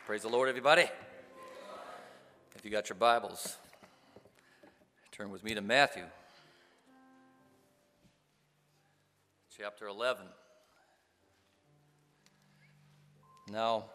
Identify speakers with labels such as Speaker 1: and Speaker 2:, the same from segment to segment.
Speaker 1: Praise the Lord, everybody. If you got your Bibles, turn with me to Matthew, chapter 11. Now,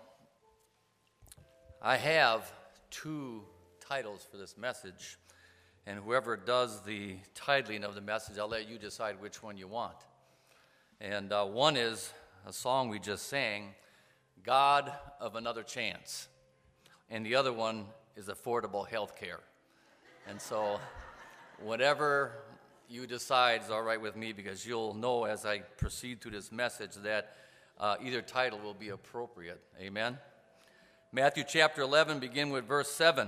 Speaker 1: I have two titles for this message, and whoever does the titling of the message, I'll let you decide which one you want. And one is a song we just sang, God of Another Chance. And the other one is affordable health care. And so whatever you decide is all right with me, because you'll know as I proceed through this message that either title will be appropriate. Amen? Matthew chapter 11, begin with verse 7.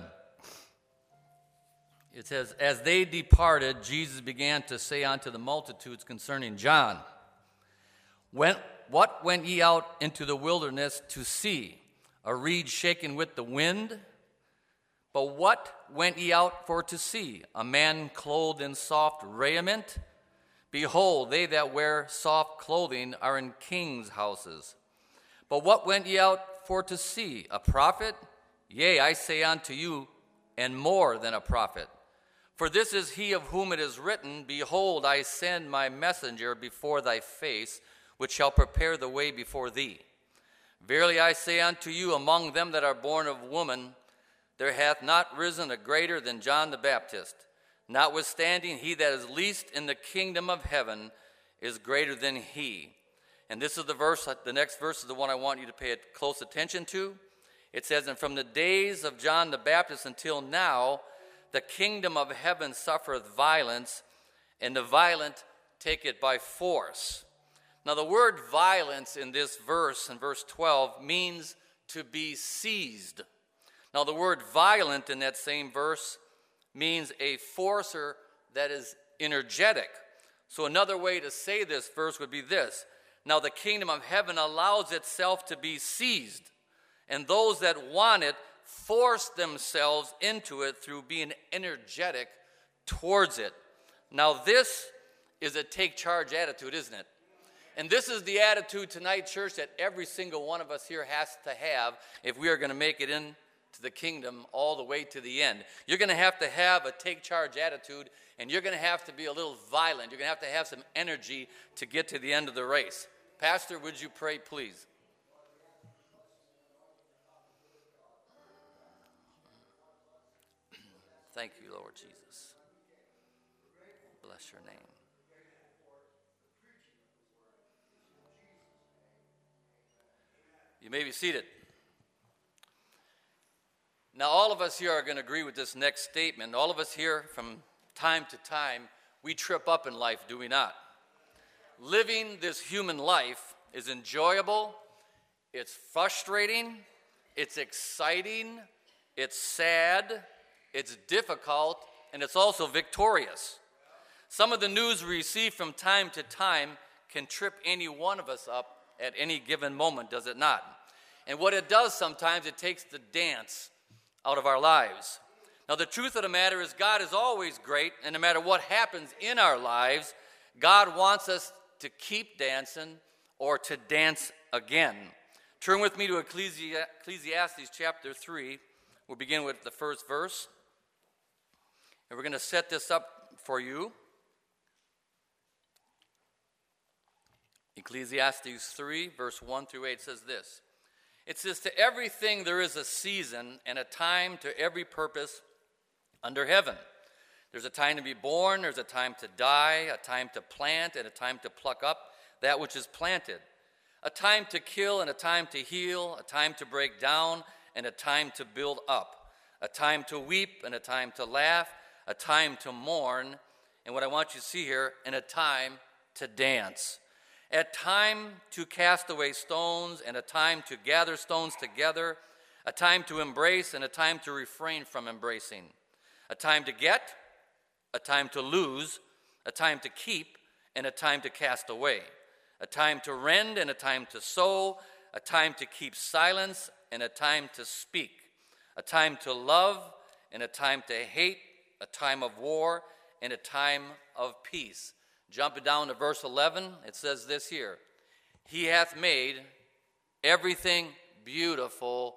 Speaker 1: It says, As they departed, Jesus began to say unto the multitudes concerning John, What went ye out into the wilderness to see? A reed shaken with the wind? But what went ye out for to see? A man clothed in soft raiment? Behold, they that wear soft clothing are in kings' houses. But what went ye out for to see? A prophet? Yea, I say unto you, and more than a prophet. For this is he of whom it is written, Behold, I send my messenger before thy face, which shall prepare the way before thee. Verily I say unto you, among them that are born of woman, there hath not risen a greater than John the Baptist. Notwithstanding, he that is least in the kingdom of heaven is greater than he. And this is the verse, the next verse is the one I want you to pay close attention to. It says, And from the days of John the Baptist until now, the kingdom of heaven suffereth violence, and the violent take it by force. Now, the word violence in this verse, in verse 12, means to be seized. Now, the word violent in that same verse means a forcer that is energetic. So another way to say this verse would be this. Now, the kingdom of heaven allows itself to be seized, and those that want it force themselves into it through being energetic towards it. Now, this is a take charge attitude, isn't it? And this is the attitude tonight, church, that every single one of us here has to have if we are going to make it into the kingdom all the way to the end. You're going to have a take charge attitude, and you're going to have to be a little violent. You're going to have some energy to get to the end of the race. Pastor, would you pray, please? Thank you, Lord Jesus. Bless your name. You may be seated. Now, all of us here are going to agree with this next statement. All of us here, from time to time, we trip up in life, do we not? Living this human life is enjoyable, it's frustrating, it's exciting, it's sad, it's difficult, and it's also victorious. Some of the news we receive from time to time can trip any one of us up at any given moment, does it not? And what it does sometimes, it takes the dance out of our lives. Now, the truth of the matter is God is always great, and no matter what happens in our lives, God wants us to keep dancing or to dance again. Turn with me to Ecclesiastes chapter 3. We'll begin with the first verse. And we're going to set this up for you. Ecclesiastes 3, verse 1 through 8 says this. It says, To everything there is a season and a time to every purpose under heaven. There's a time to be born, there's a time to die, a time to plant, and a time to pluck up that which is planted. A time to kill and a time to heal, a time to break down and a time to build up. A time to weep and a time to laugh, a time to mourn, and what I want you to see here, and a time to dance. A time to cast away stones, and a time to gather stones together, a time to embrace, and a time to refrain from embracing, a time to get, a time to lose, a time to keep, and a time to cast away, a time to rend, and a time to sow, a time to keep silence, and a time to speak, a time to love, and a time to hate, a time of war, and a time of peace. Jumping down to verse 11, it says this here. He hath made everything beautiful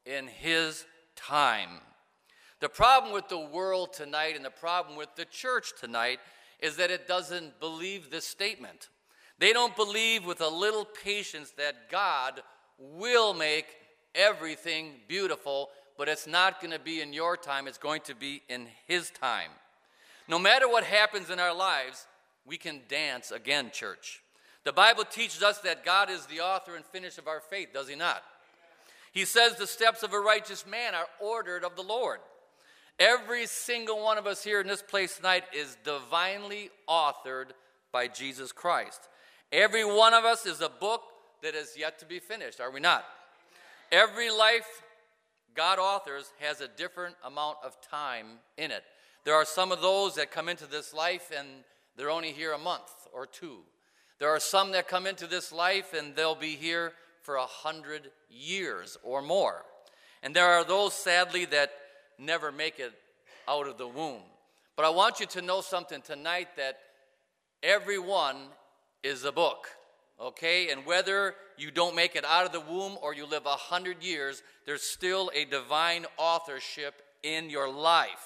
Speaker 1: in his time. The problem with the world tonight and the problem with the church tonight is that it doesn't believe this statement. They don't believe with a little patience that God will make everything beautiful, but it's not going to be in your time, it's going to be in his time. No matter what happens in our lives, we can dance again, church. The Bible teaches us that God is the author and finisher of our faith, does he not? He says the steps of a righteous man are ordered of the Lord. Every single one of us here in this place tonight is divinely authored by Jesus Christ. Every one of us is a book that is yet to be finished, are we not? Every life God authors has a different amount of time in it. There are some of those that come into this life and they're only here a month or two. There are some that come into this life and they'll be here for 100 years or more. And there are those, sadly, that never make it out of the womb. But I want you to know something tonight, that everyone is a book, okay? And whether you don't make it out of the womb or you live 100 years, there's still a divine authorship in your life.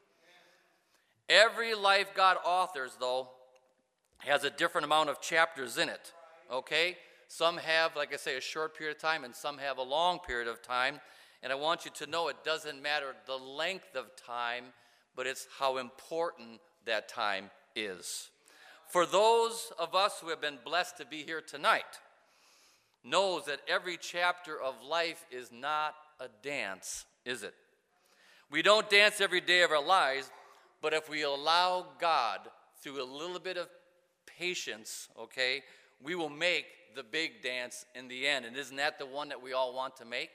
Speaker 1: Every life God authors, though, has a different amount of chapters in it, okay? Some have, like I say, a short period of time, and some have a long period of time. And I want you to know it doesn't matter the length of time, but it's how important that time is. For those of us who have been blessed to be here tonight, knows that every chapter of life is not a dance, is it? We don't dance every day of our lives, but if we allow God through a little bit of patience, okay, we will make the big dance in the end. And isn't that the one that we all want to make?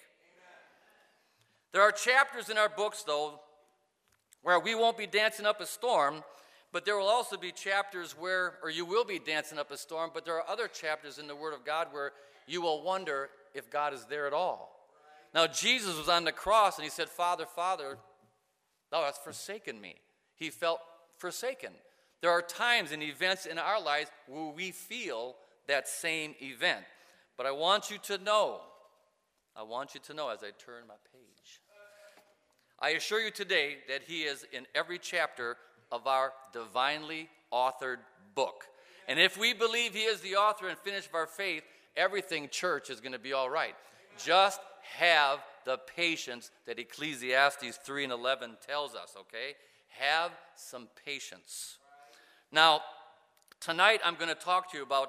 Speaker 1: There are chapters in our books, though, where we won't be dancing up a storm, but there will also be chapters where, or you will be dancing up a storm, but there are other chapters in the Word of God where you will wonder if God is there at all. Now, Jesus was on the cross and he said, Father, Father, thou hast forsaken me. He felt forsaken. There are times and events in our lives where we feel that same event. But I want you to know as I turn my page, I assure you today that he is in every chapter of our divinely authored book. And if we believe he is the author and finisher of our faith, everything, church, is going to be all right. Just have the patience that Ecclesiastes 3:11 tells us, okay? Have some patience. Now, tonight I'm going to talk to you about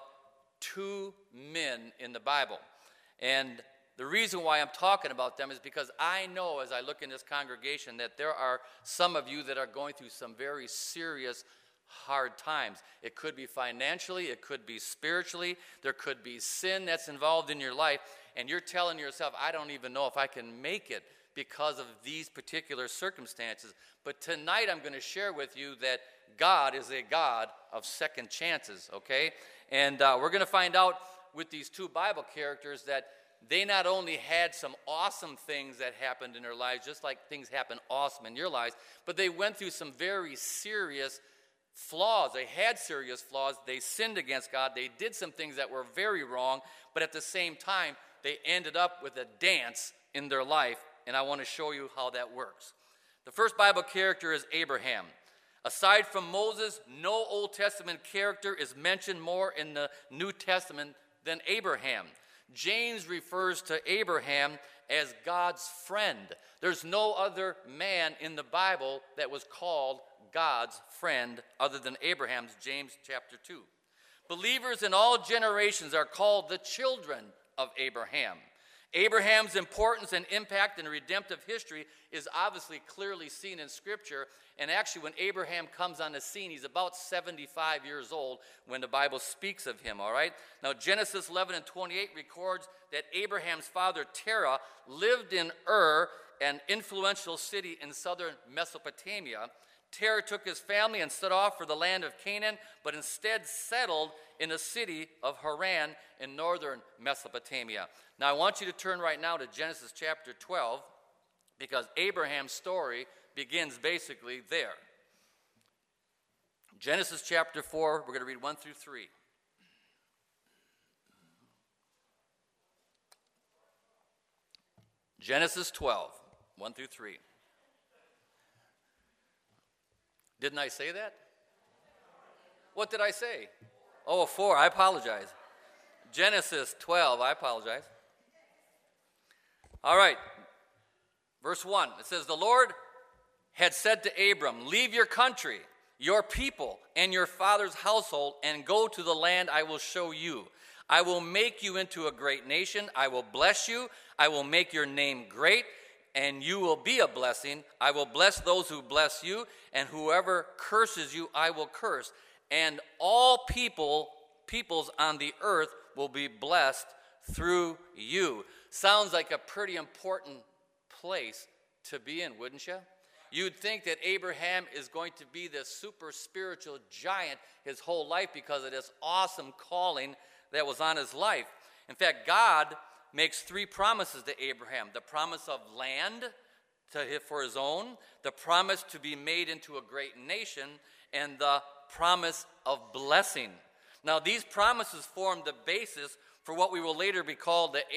Speaker 1: two men in the Bible. And the reason why I'm talking about them is because I know, as I look in this congregation, that there are some of you that are going through some very serious, hard times. It could be financially, it could be spiritually, there could be sin that's involved in your life, and you're telling yourself, I don't even know if I can make it because of these particular circumstances. But tonight I'm going to share with you that God is a God of second chances, okay? And we're going to find out with these two Bible characters that they not only had some awesome things that happened in their lives, just like things happen awesome in your lives, but they went through some very serious flaws. They had serious flaws. They sinned against God. They did some things that were very wrong, but at the same time, they ended up with a dance in their life, and I want to show you how that works. The first Bible character is Abraham. Aside from Moses, no Old Testament character is mentioned more in the New Testament than Abraham. James refers to Abraham as God's friend. There's no other man in the Bible that was called God's friend other than Abraham's, James chapter 2. Believers in all generations are called the children of Abraham. Abraham's importance and impact in redemptive history is obviously clearly seen in Scripture. And actually, when Abraham comes on the scene, he's about 75 years old when the Bible speaks of him, all right? Now, Genesis 11:28 records that Abraham's father, Terah, lived in Ur, an influential city in southern Mesopotamia. Terah took his family and set off for the land of Canaan, but instead settled in the city of Haran in northern Mesopotamia. Now, I want you to turn right now to Genesis chapter 12, because Abraham's story begins basically there. Genesis chapter 4, we're going to read 1 through 3. Genesis 12, 1 through 3. Didn't I say that? What did I say? Oh, 4. I apologize. Genesis 12. I apologize. All right. Verse 1. It says, the Lord had said to Abram, leave your country, your people, and your father's household, and go to the land I will show you. I will make you into a great nation. I will bless you. I will make your name great, and you will be a blessing. I will bless those who bless you, and whoever curses you, I will curse. And all peoples on the earth will be blessed through you. Sounds like a pretty important place to be in, wouldn't you? You'd think that Abraham is going to be this super spiritual giant his whole life because of this awesome calling that was on his life. In fact, God makes 3 promises to Abraham. The promise of land for his own, the promise to be made into a great nation, and the promise of blessing. Now, these promises form the basis for what we will later be called the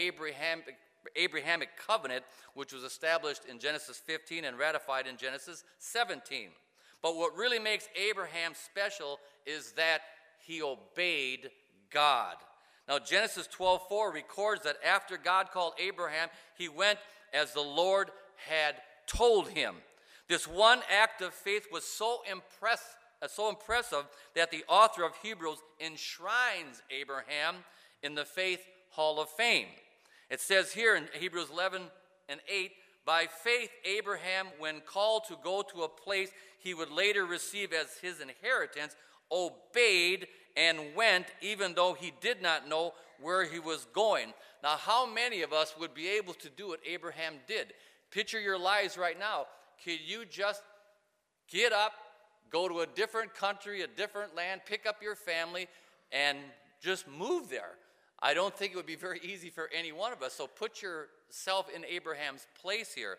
Speaker 1: Abrahamic covenant, which was established in Genesis 15 and ratified in Genesis 17. But what really makes Abraham special is that he obeyed God. Now, Genesis 12:4 records that after God called Abraham, he went as the Lord had told him. This one act of faith was so impressive that the author of Hebrews enshrines Abraham in the Faith Hall of Fame. It says here in Hebrews 11:8, by faith Abraham, when called to go to a place he would later receive as his inheritance, obeyed and went even though he did not know where he was going. Now, how many of us would be able to do what Abraham did? Picture your lives right now. Could you just get up, go to a different country, a different land, pick up your family, and just move there? I don't think it would be very easy for any one of us. So put yourself in Abraham's place here.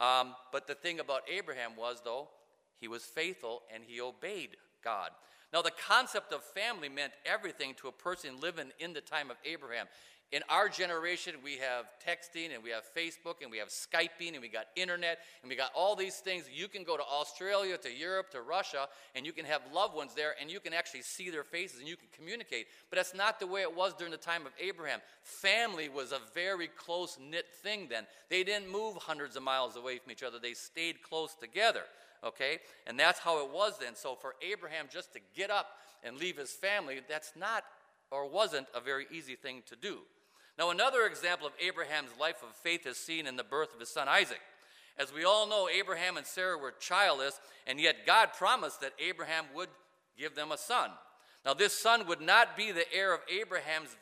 Speaker 1: But the thing about Abraham was, though, he was faithful and he obeyed God. Now, the concept of family meant everything to a person living in the time of Abraham. In our generation, we have texting and we have Facebook and we have Skyping and we got internet and we got all these things. You can go to Australia, to Europe, to Russia, and you can have loved ones there and you can actually see their faces and you can communicate. But that's not the way it was during the time of Abraham. Family was a very close-knit thing then. They didn't move hundreds of miles away from each other. They stayed close together, okay? And that's how it was then. So for Abraham just to get up and leave his family, that's not or wasn't a very easy thing to do. Now, another example of Abraham's life of faith is seen in the birth of his son Isaac. As we all know, Abraham and Sarah were childless, and yet God promised that Abraham would give them a son. Now, this son would not be the heir of Abraham's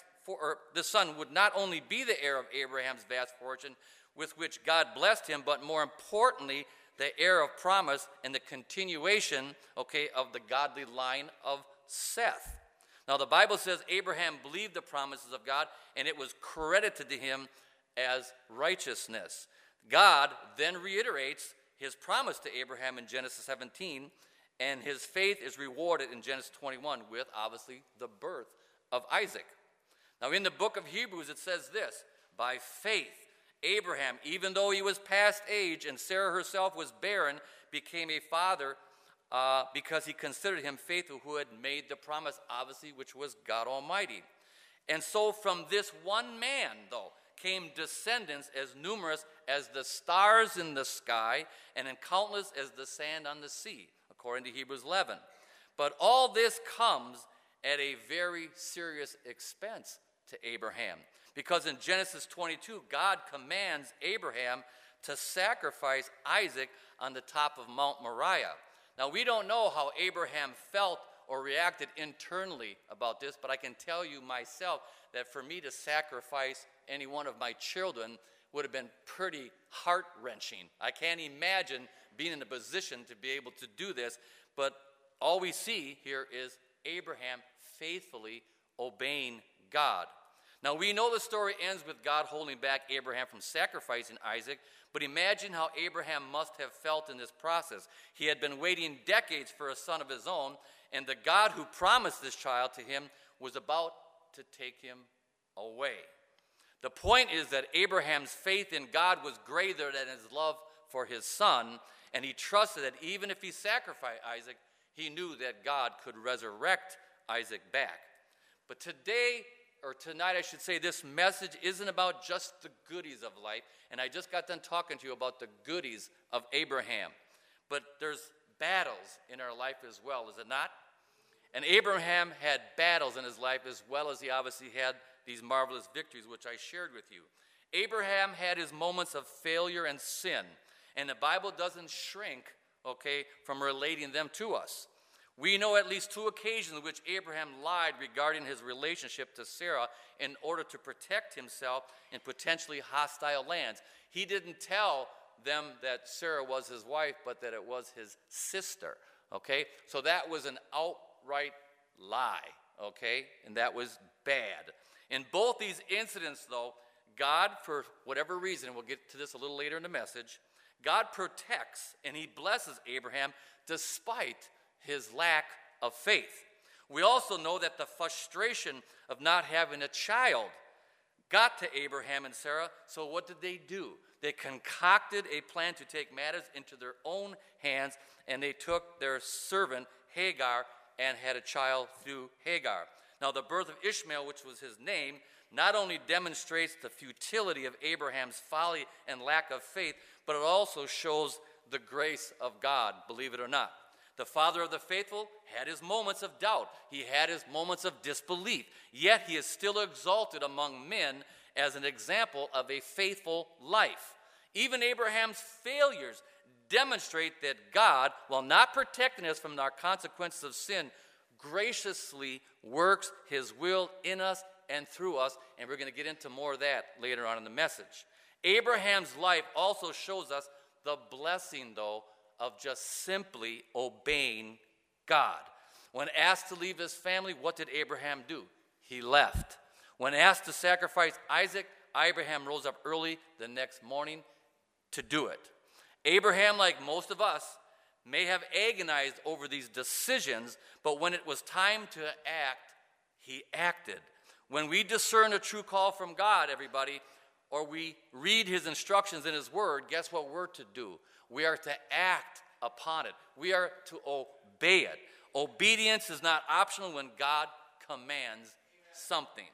Speaker 1: this son would not only be the heir of Abraham's vast fortune with which God blessed him, but more importantly, the heir of promise and the continuation, of the godly line of Seth. Now, the Bible says Abraham believed the promises of God, and it was credited to him as righteousness. God then reiterates his promise to Abraham in Genesis 17, and his faith is rewarded in Genesis 21 with, obviously, the birth of Isaac. Now, in the book of Hebrews, it says this, by faith, Abraham, even though he was past age and Sarah herself was barren, became a father because he considered him faithful who had made the promise, obviously, which was God Almighty. And so from this one man, though, came descendants as numerous as the stars in the sky and as countless as the sand on the sea, according to Hebrews 11. But all this comes at a very serious expense to Abraham. Because in Genesis 22, God commands Abraham to sacrifice Isaac on the top of Mount Moriah. Now, we don't know how Abraham felt or reacted internally about this, but I can tell you myself that for me to sacrifice any one of my children would have been pretty heart-wrenching. I can't imagine being in a position to be able to do this, but all we see here is Abraham faithfully obeying God. Now, we know the story ends with God holding back Abraham from sacrificing Isaac, but imagine how Abraham must have felt in this process. He had been waiting decades for a son of his own, and the God who promised this child to him was about to take him away. The point is that Abraham's faith in God was greater than his love for his son, and he trusted that even if he sacrificed Isaac, he knew that God could resurrect Isaac back. But today, or tonight I should say, this message isn't about just the goodies of life, and I just got done talking to you about the goodies of Abraham. But there's battles in our life as well, is it not? And Abraham had battles in his life as well as he obviously had these marvelous victories, which I shared with you. Abraham had his moments of failure and sin, and the Bible doesn't shrink, from relating them to us. We know at least 2 occasions in which Abraham lied regarding his relationship to Sarah in order to protect himself in potentially hostile lands. He didn't tell them that Sarah was his wife, but that it was his sister, So that was an outright lie, And that was bad. In both these incidents, though, God, for whatever reason, and we'll get to this a little later in the message, God protects and he blesses Abraham despite his lack of faith. We also know that the frustration of not having a child got to Abraham and Sarah, so what did they do? They concocted a plan to take matters into their own hands, and they took their servant Hagar and had a child through Hagar. Now, the birth of Ishmael, which was his name, not only demonstrates the futility of Abraham's folly and lack of faith, but it also shows the grace of God, believe it or not. The father of the faithful had his moments of doubt. He had his moments of disbelief. Yet he is still exalted among men as an example of a faithful life. Even Abraham's failures demonstrate that God, while not protecting us from our consequences of sin, graciously works his will in us and through us, and we're going to get into more of that later on in the message. Abraham's life also shows us the blessing, though, of just simply obeying God. When asked to leave his family, what did Abraham do? He left. When asked to sacrifice Isaac, Abraham rose up early the next morning to do it. Abraham, like most of us, may have agonized over these decisions, but when it was time to act, he acted. When we discern a true call from God, everybody, or we read his instructions in his word, guess what we're to do? We are to act upon it. We are to obey it. Obedience is not optional when God commands something.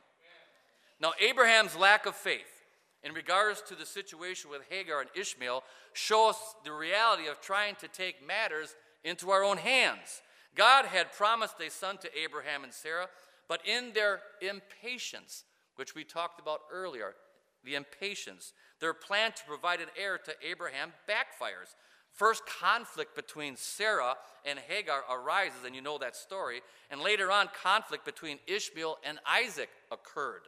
Speaker 1: Now, Abraham's lack of faith in regards to the situation with Hagar and Ishmael shows us the reality of trying to take matters into our own hands. God had promised a son to Abraham and Sarah, but in their impatience, which we talked about earlier, the impatience, their plan to provide an heir to Abraham backfires. First, conflict between Sarah and Hagar arises, and you know that story. And later on, conflict between Ishmael and Isaac occurred.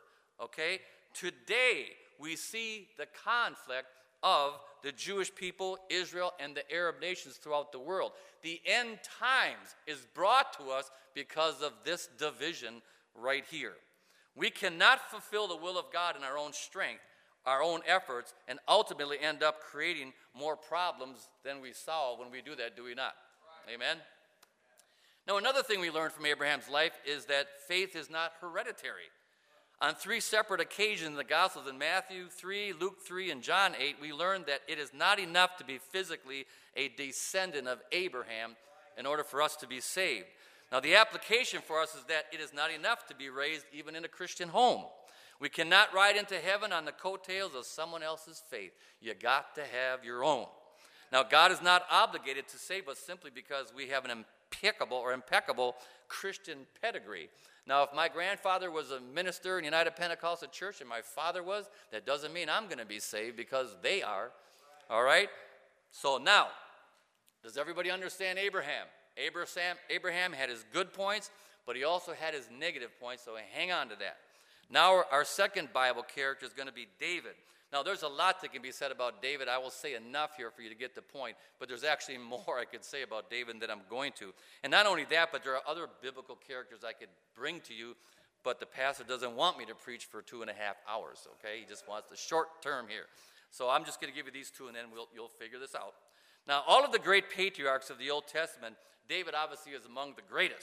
Speaker 1: Today, we see the conflict of the Jewish people, Israel, and the Arab nations throughout the world. The end times is brought to us because of this division right here. We cannot fulfill the will of God in our own strength, our own efforts, and ultimately end up creating more problems than we solve when we do that, do we not? Right. Amen? Now, another thing we learned from Abraham's life is that faith is not hereditary. On 3 separate occasions in the Gospels, in Matthew 3, Luke 3, and John 8, we learned that it is not enough to be physically a descendant of Abraham in order for us to be saved. Now, the application for us is that it is not enough to be raised even in a Christian home. We cannot ride into heaven on the coattails of someone else's faith. You got to have your own. Now, God is not obligated to save us simply because we have an impeccable Christian pedigree. Now, if my grandfather was a minister in United Pentecostal Church and my father was, that doesn't mean I'm going to be saved because they are. All right? So now, does everybody understand Abraham? Abraham had his good points, but he also had his negative points, so hang on to that. Now our second Bible character is going to be David. Now there's a lot that can be said about David. I will say enough here for you to get the point, but there's actually more I could say about David than I'm going to. And not only that, but there are other biblical characters I could bring to you, but the pastor doesn't want me to preach for 2.5 hours, okay? He just wants the short term here. So I'm just going to give you these two, and then you'll figure this out. Now, all of the great patriarchs of the Old Testament, David obviously is among the greatest.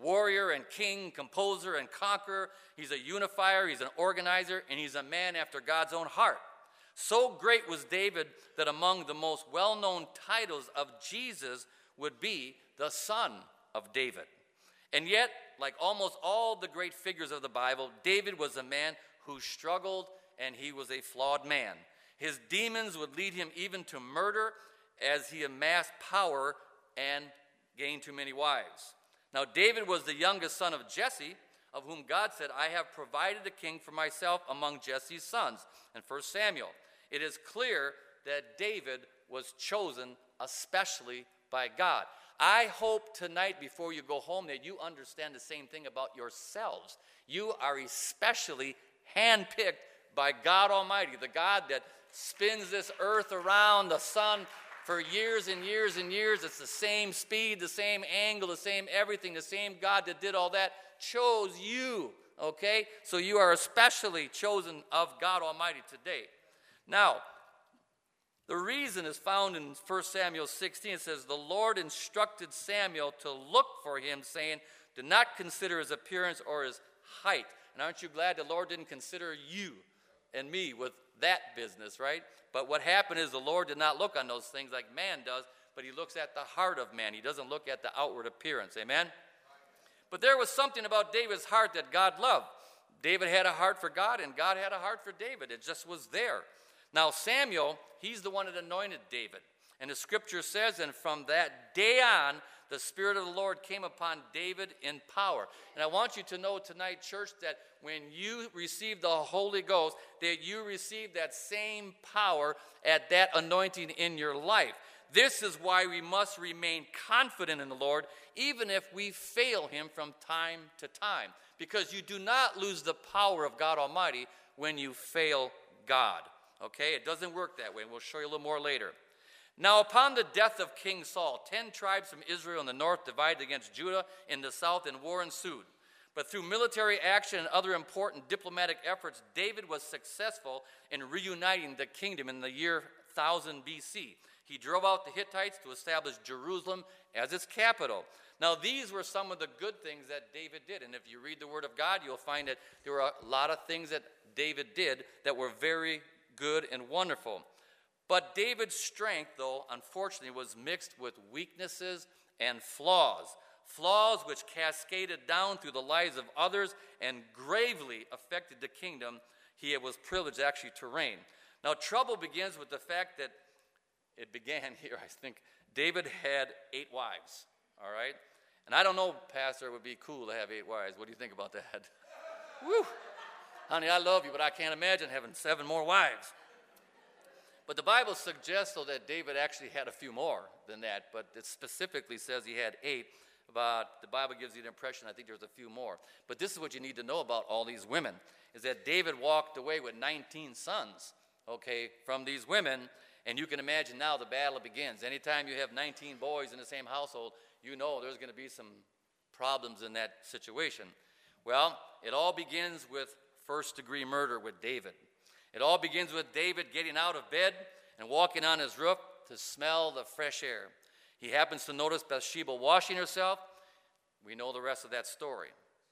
Speaker 1: warrior and king, composer and conqueror. He's a unifier, he's an organizer, and he's a man after God's own heart. So great was David that among the most well-known titles of Jesus would be the Son of David. And yet, like almost all the great figures of the Bible, David was a man who struggled, and he was a flawed man. His demons would lead him even to murder as he amassed power and gained too many wives. Now, David was the youngest son of Jesse, of whom God said, I have provided a king for myself among Jesse's sons. In 1 Samuel, it is clear that David was chosen especially by God. I hope tonight before you go home that you understand the same thing about yourselves. You are especially handpicked by God Almighty, the God that spins this earth around the sun for years and years and years. It's the same speed, the same angle, the same everything, the same God that did all that chose you, okay? So you are especially chosen of God Almighty today. Now, the reason is found in 1 Samuel 16. It says, the Lord instructed Samuel to look for him, saying, do not consider his appearance or his height. And aren't you glad the Lord didn't consider you and me with that business, right? But what happened is the Lord did not look on those things like man does, but he looks at the heart of man. He doesn't look at the outward appearance, amen? But there was something about David's heart that God loved. David had a heart for God, and God had a heart for David. It just was there. Now, Samuel, he's the one that anointed David. And the scripture says, and from that day on, the Spirit of the Lord came upon David in power. And I want you to know tonight, church, that when you receive the Holy Ghost, that you receive that same power at that anointing in your life. This is why we must remain confident in the Lord, even if we fail him from time to time. Because you do not lose the power of God Almighty when you fail God. Okay, it doesn't work that way, and we'll show you a little more later. Now, upon the death of King Saul, 10 tribes from Israel in the north divided against Judah in the south, and war ensued. But through military action and other important diplomatic efforts, David was successful in reuniting the kingdom in the year 1000 BC. He drove out the Hittites to establish Jerusalem as its capital. Now, these were some of the good things that David did. And if you read the Word of God, you'll find that there were a lot of things that David did that were very good and wonderful. But David's strength, though, unfortunately, was mixed with weaknesses and flaws. Flaws which cascaded down through the lives of others and gravely affected the kingdom he was privileged actually to reign. Now, trouble begins with the fact that it began here. I think David had 8 wives, all right? And I don't know, Pastor, it would be cool to have 8 wives. What do you think about that? Woo! Honey, I love you, but I can't imagine having 7 more wives. But the Bible suggests, though, that David actually had a few more than that, but it specifically says he had 8. But the Bible gives you the impression, I think there's a few more. But this is what you need to know about all these women, is that David walked away with 19 sons, okay, from these women. And you can imagine now the battle begins. Anytime you have 19 boys in the same household, you know there's going to be some problems in that situation. Well, it all begins with first-degree murder with David. It all begins with David getting out of bed and walking on his roof to smell the fresh air. He happens to notice Bathsheba washing herself. We know the rest of that story.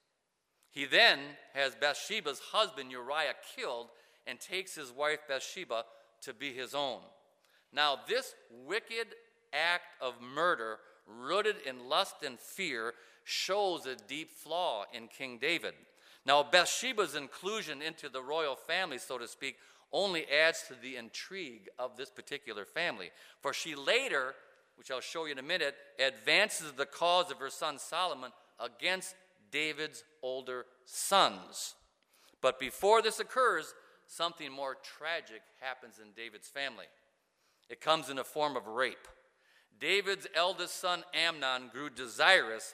Speaker 1: He then has Bathsheba's husband Uriah killed and takes his wife Bathsheba to be his own. Now, this wicked act of murder, rooted in lust and fear, shows a deep flaw in King David. Now, Bathsheba's inclusion into the royal family, so to speak, only adds to the intrigue of this particular family. For she later, which I'll show you in a minute, advances the cause of her son Solomon against David's older sons. But before this occurs, something more tragic happens in David's family. It comes in the form of rape. David's eldest son Amnon grew desirous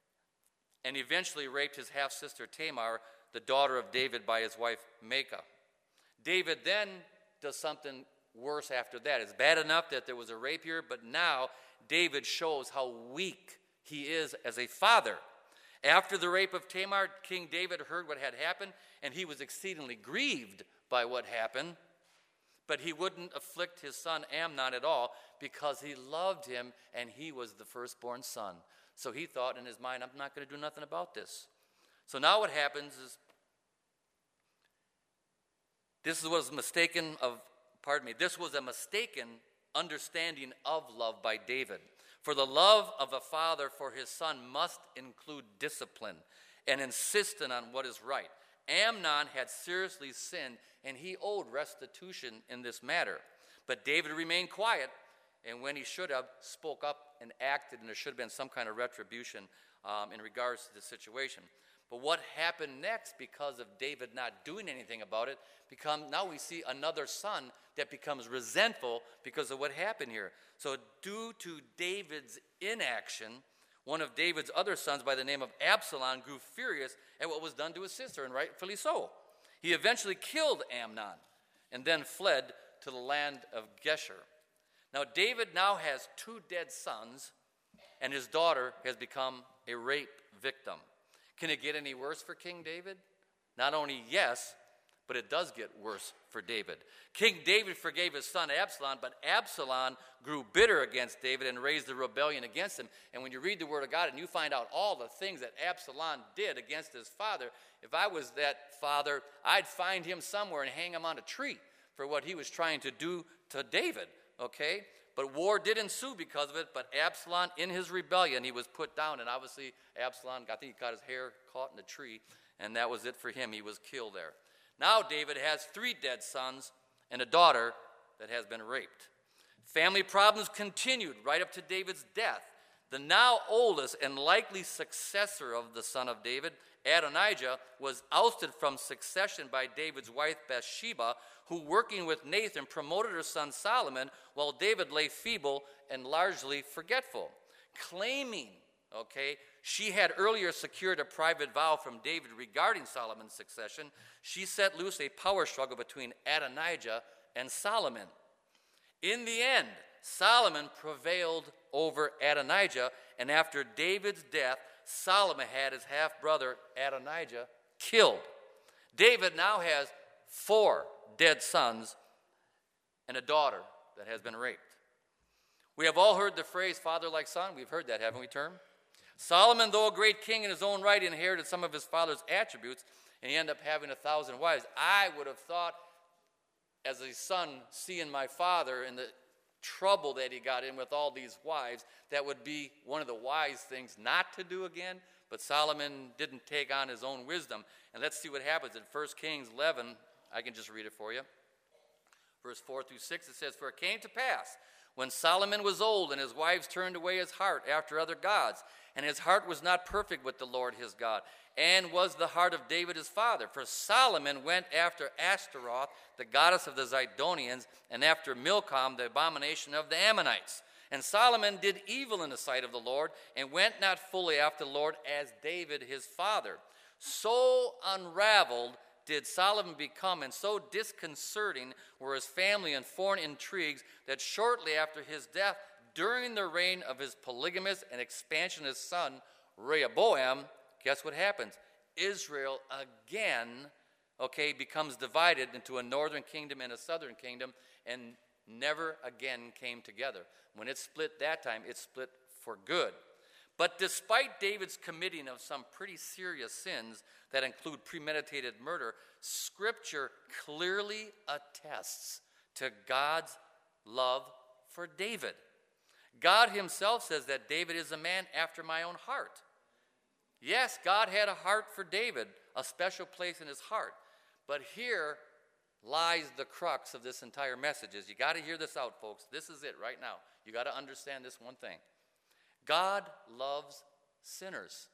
Speaker 1: and eventually raped his half-sister Tamar, the daughter of David, by his wife Maacah. David then does something worse after that. It's bad enough that there was a rape here, but now David shows how weak he is as a father. After the rape of Tamar, King David heard what had happened, and he was exceedingly grieved by what happened. But he wouldn't afflict his son Amnon at all because he loved him and he was the firstborn son. So he thought in his mind, I'm not going to do nothing about this. So now what happens is, this was a mistaken understanding of love by David. For the love of a father for his son must include discipline and insisting on what is right. Amnon had seriously sinned, and he owed restitution in this matter. But David remained quiet, and when he should have, spoke up and acted, and there should have been some kind of retribution in regards to the situation. But what happened next, because of David not doing anything about it, now we see another son that becomes resentful because of what happened here. So due to David's inaction, one of David's other sons by the name of Absalom grew furious at what was done to his sister, and rightfully so. He eventually killed Amnon and then fled to the land of Geshur. Now David now has 2 dead sons, and his daughter has become a rape victim. Can it get any worse for King David? Not only yes, but it does get worse for David. King David forgave his son Absalom, but Absalom grew bitter against David and raised a rebellion against him. And when you read the Word of God and you find out all the things that Absalom did against his father, if I was that father, I'd find him somewhere and hang him on a tree for what he was trying to do to David, okay? But war did ensue because of it, but Absalom, in his rebellion, he was put down, and obviously Absalom, I think he got his hair caught in a tree, and that was it for him. He was killed there. Now David has 3 dead sons and a daughter that has been raped. Family problems continued right up to David's death. The now oldest and likely successor of the son of David, Adonijah, was ousted from succession by David's wife Bathsheba, who, working with Nathan, promoted her son Solomon while David lay feeble and largely forgetful. Claiming, she had earlier secured a private vow from David regarding Solomon's succession, she set loose a power struggle between Adonijah and Solomon. In the end, Solomon prevailed over Adonijah, and after David's death, Solomon had his half-brother Adonijah killed. David now has 4 dead sons and a daughter that has been raped. We have all heard the phrase father like son. We've heard that, haven't we, term? Solomon, though a great king in his own right, inherited some of his father's attributes, and he ended up having 1,000 wives. I would have thought, as a son, seeing my father and the trouble that he got in with all these wives, that would be one of the wise things not to do again. But Solomon didn't take on his own wisdom. And let's see what happens in 1 Kings 11. I can just read it for you. Verse 4 through 6, it says, For it came to pass, when Solomon was old, and his wives turned away his heart after other gods, and his heart was not perfect with the Lord his God, and was the heart of David his father. For Solomon went after Ashtaroth, the goddess of the Zidonians, and after Milcom, the abomination of the Ammonites. And Solomon did evil in the sight of the Lord, and went not fully after the Lord as David his father. So unraveled did Solomon become, and so disconcerting were his family and foreign intrigues, that shortly after his death, during the reign of his polygamous and expansionist son Rehoboam, guess what happens? Israel again, becomes divided into a northern kingdom and a southern kingdom, and never again came together. When it split that time, it split for good. But despite David's committing of some pretty serious sins that include premeditated murder, Scripture clearly attests to God's love for David. God himself says that David is a man after my own heart. Yes, God had a heart for David, a special place in his heart. But here lies the crux of this entire message. You got to hear this out, folks. This is it right now. You got to understand this one thing. God loves sinners.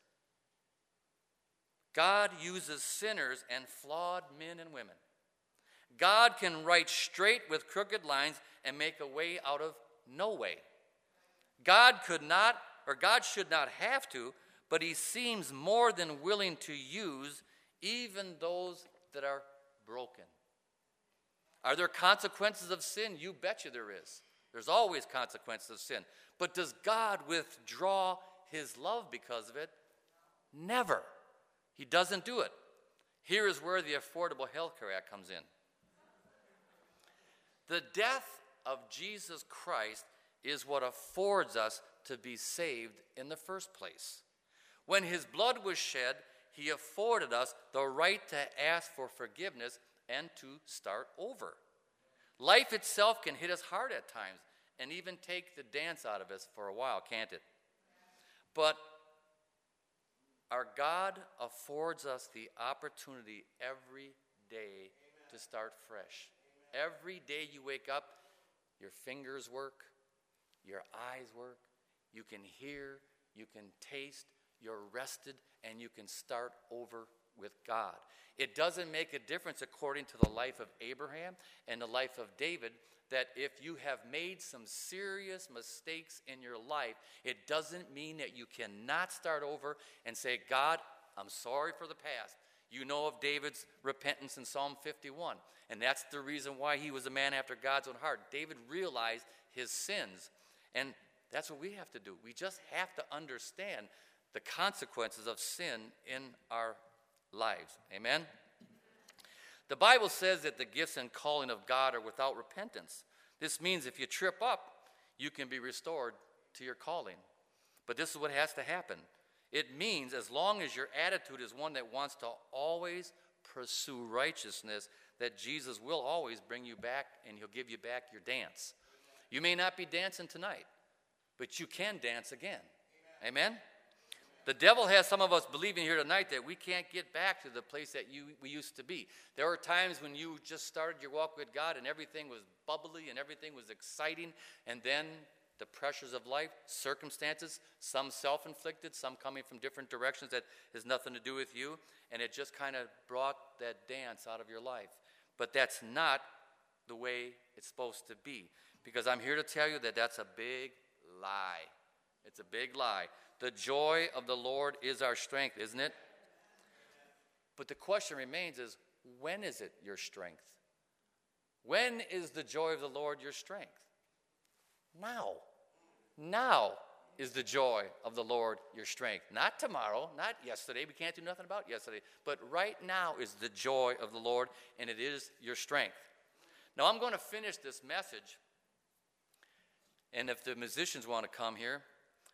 Speaker 1: God uses sinners and flawed men and women. God can write straight with crooked lines and make a way out of no way. God should not have to, but he seems more than willing to use even those that are broken. Are there consequences of sin? You betcha there is. There's always consequences of sin. But does God withdraw his love because of it? Never. He doesn't do it. Here is where the Affordable Health Care Act comes in. The death of Jesus Christ is what affords us to be saved in the first place. When his blood was shed, he afforded us the right to ask for forgiveness and to start over. Life itself can hit us hard at times and even take the dance out of us for a while, can't it? But our God affords us the opportunity every day to start fresh. Every day you wake up, your fingers work, your eyes work, you can hear, you can taste, you're rested, and you can start over with God. It doesn't make a difference according to the life of Abraham and the life of David that if you have made some serious mistakes in your life, it doesn't mean that you cannot start over and say, God, I'm sorry for the past. You know of David's repentance in Psalm 51, and that's the reason why he was a man after God's own heart. David realized his sins, and that's what we have to do. We just have to understand the consequences of sin in our lives. Amen? The Bible says that the gifts and calling of God are without repentance. This means if you trip up, you can be restored to your calling. But this is what has to happen. It means as long as your attitude is one that wants to always pursue righteousness, that Jesus will always bring you back and he'll give you back your dance. You may not be dancing tonight, but you can dance again. Amen? The devil has some of us believing here tonight that we can't get back to the place that we used to be. There were times when you just started your walk with God and everything was bubbly and everything was exciting, and then the pressures of life, circumstances, some self-inflicted, some coming from different directions that has nothing to do with you, and it just kind of brought that dance out of your life. But that's not the way it's supposed to be, because I'm here to tell you that that's a big lie. It's a big lie. The joy of the Lord is our strength, isn't it? But the question remains is, when is it your strength? When is the joy of the Lord your strength? Now. Now is the joy of the Lord your strength. Not tomorrow, not yesterday. We can't do nothing about yesterday. But right now is the joy of the Lord, and it is your strength. Now I'm going to finish this message, and if the musicians want to come here,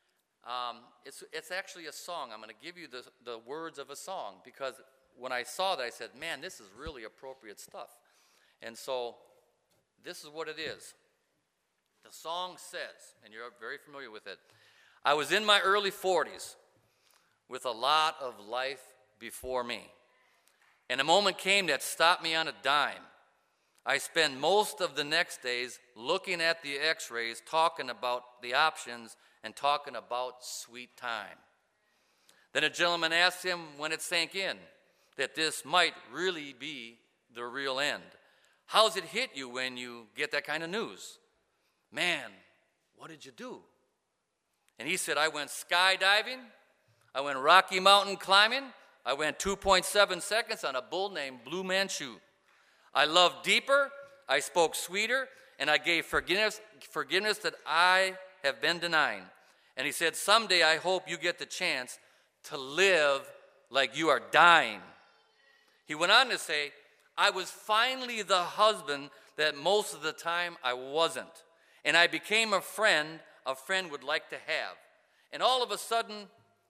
Speaker 1: it's actually a song. I'm going to give you the words of a song, because when I saw that, I said, man, this is really appropriate stuff. And so this is what it is. The song says, and you're very familiar with it, I was in my early 40s with a lot of life before me, and a moment came that stopped me on a dime. I spent most of the next days looking at the x-rays, talking about the options, and talking about sweet time. Then a gentleman asked him when it sank in that this might really be the real end. How's it hit you when you get that kind of news? Man, what did you do? And he said, I went skydiving, I went Rocky Mountain climbing, I went 2.7 seconds on a bull named Blue Manchu. I loved deeper, I spoke sweeter, and I gave forgiveness that I have been denying. And he said, someday I hope you get the chance to live like you are dying. He went on to say, I was finally the husband that most of the time I wasn't. And I became a friend would like to have. And all of a sudden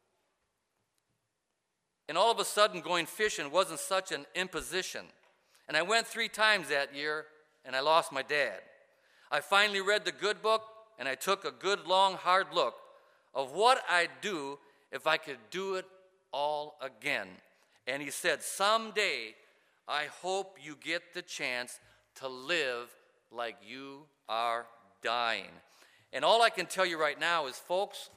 Speaker 1: going fishing wasn't such an imposition. And I went 3 times that year, and I lost my dad. I finally read the good book, and I took a good, long, hard look of what I'd do if I could do it all again. And he said, someday, I hope you get the chance to live like you are dying. And all I can tell you right now is, folks,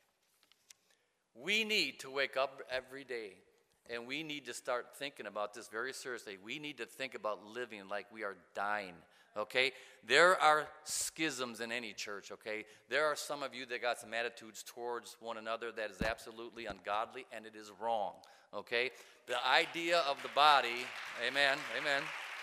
Speaker 1: we need to wake up every day, and we need to start thinking about this very seriously. We need to think about living like we are dying, okay? There are schisms in any church, okay? There are some of you that got some attitudes towards one another that is absolutely ungodly, and it is wrong, okay? The idea of the body, amen, amen,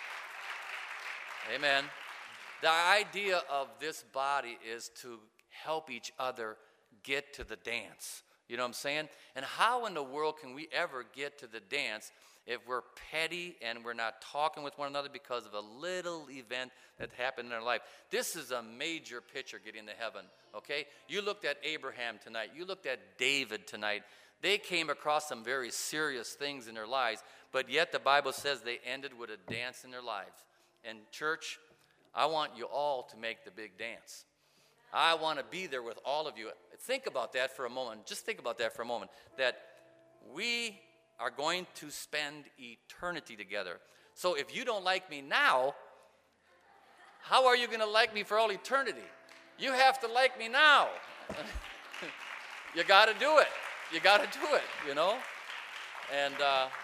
Speaker 1: amen. The idea of this body is to help each other get to the dance. You know what I'm saying? And how in the world can we ever get to the dance if we're petty and we're not talking with one another because of a little event that happened in our life. This is a major picture getting to heaven, okay? You looked at Abraham tonight. You looked at David tonight. They came across some very serious things in their lives, but yet the Bible says they ended with a dance in their lives. And church, I want you all to make the big dance. I want to be there with all of you. Think about that for a moment. Just think about that for a moment, that we are going to spend eternity together. So if you don't like me now, how are you going to like me for all eternity? You have to like me now. You got to do it. You got to do it, you know. And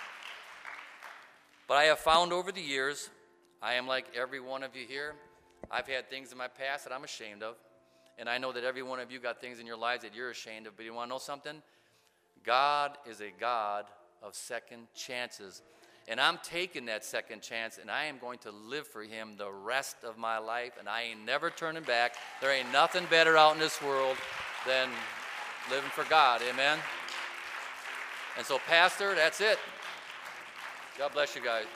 Speaker 1: but I have found over the years, I am like every one of you here. I've had things in my past that I'm ashamed of. And I know that every one of you got things in your lives that you're ashamed of. But you want to know something? God is a God of second chances. And I'm taking that second chance, and I am going to live for him the rest of my life, and I ain't never turning back. There ain't nothing better out in this world than living for God. Amen? And so, Pastor, that's it. God bless you guys.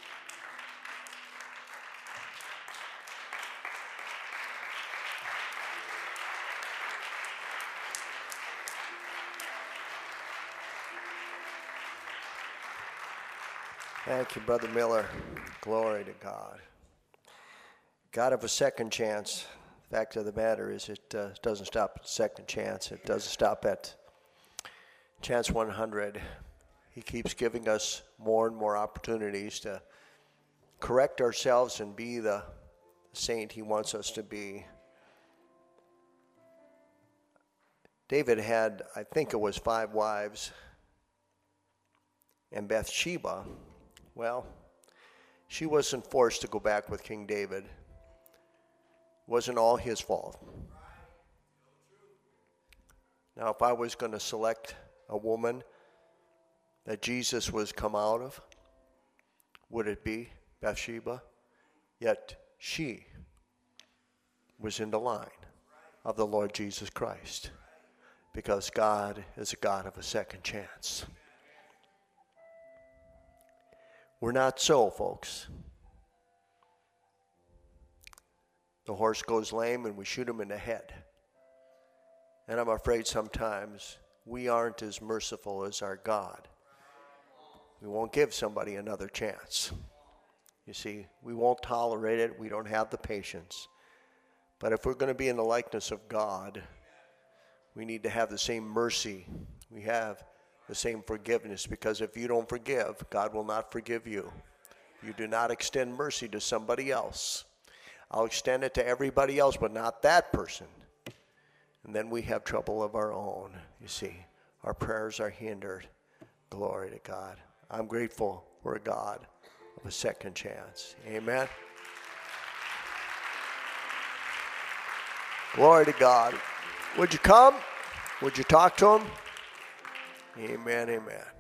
Speaker 2: Thank you, Brother Miller. Glory to God. God of a second chance. The fact of the matter is it doesn't stop at second chance. It doesn't stop at chance 100. He keeps giving us more and more opportunities to correct ourselves and be the saint he wants us to be. David had, I think it was 5 wives. And Bathsheba, well, she wasn't forced to go back with King David. It wasn't all his fault. Now, if I was going to select a woman that Jesus was come out of, would it be Bathsheba? Yet she was in the line of the Lord Jesus Christ, because God is a God of a second chance. We're not so, folks. The horse goes lame and we shoot him in the head. And I'm afraid sometimes we aren't as merciful as our God. We won't give somebody another chance. You see, we won't tolerate it. We don't have the patience. But if we're going to be in the likeness of God, we need to have the same mercy. We have the same forgiveness, because if you don't forgive, God will not forgive you. You do not extend mercy to somebody else. I'll extend it to everybody else, but not that person. And then we have trouble of our own. You see, our prayers are hindered. Glory to God. I'm grateful for a God of a second chance. Amen. Glory to God. Would you come? Would you talk to him? Amen, amen.